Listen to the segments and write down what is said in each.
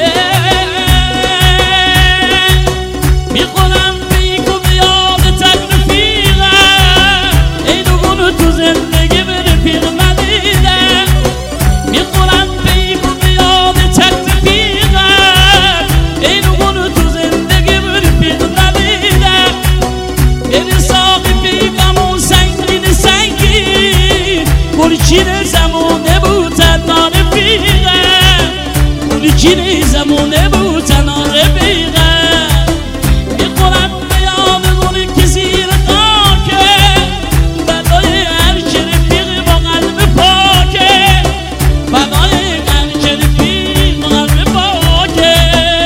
میخورم بیک و بیاد تک رفیقم اینو گونو تو زندگی به رفیق ندیدم میخورم بیک و بیاد تک رفیقم اینو گونو تو زندگی به رفیق ندیدم بری ساقی بیگمون سنگین سنگین گلچین زمونه بود تنها رفیقم گلچین زمونه بود تنها رفیقم میخورم بیاد گونه که زیر خاکه بدای هر که رفیق با قلب پاکه بدای هر که رفیق با قلب پاکه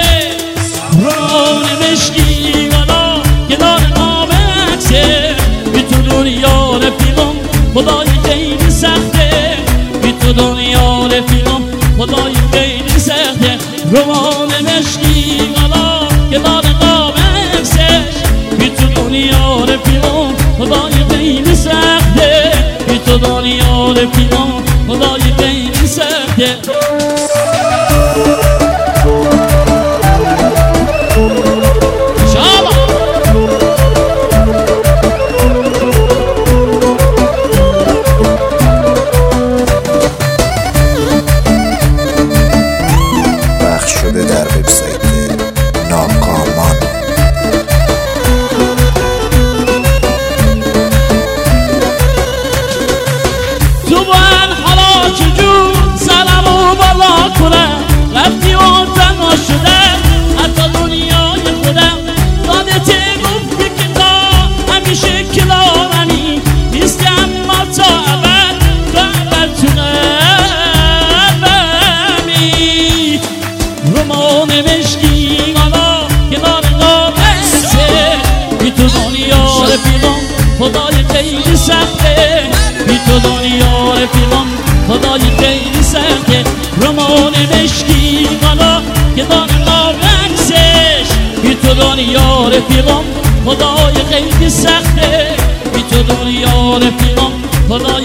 رون مشکی گلا کنار قاب عکسه بی تو دنیا رفیقم خدای خیلی سخته بی تو دنیا رفیقم خدای خیلی سخته روان مشکی گلا کنار قاب عکسش بی تو دنیا رفیقم خدای خیلی سخته بی تو دنیا رفیقم خدای خیلی سخته شده در وبسایت ناکامان. تو باید حالا چجور سرمو بالا کنم رفتی و تنها شدم حتی دنیای خودم دادت گفتی که تا همیشه کنارمی نیستی اما تا ابد تو ابد تو قلبمی رمان مشکی گالا کنار قابلسه بی تو دنیا رفیقم خدای خیلی سخته بی تو دنیا رفیقم خدای خیلی سخته رمان مشکی گالا کنار قابلسش بی تو دنیا رفیقم خدای خیلی سخته بی تو دنیا رفیقم خدای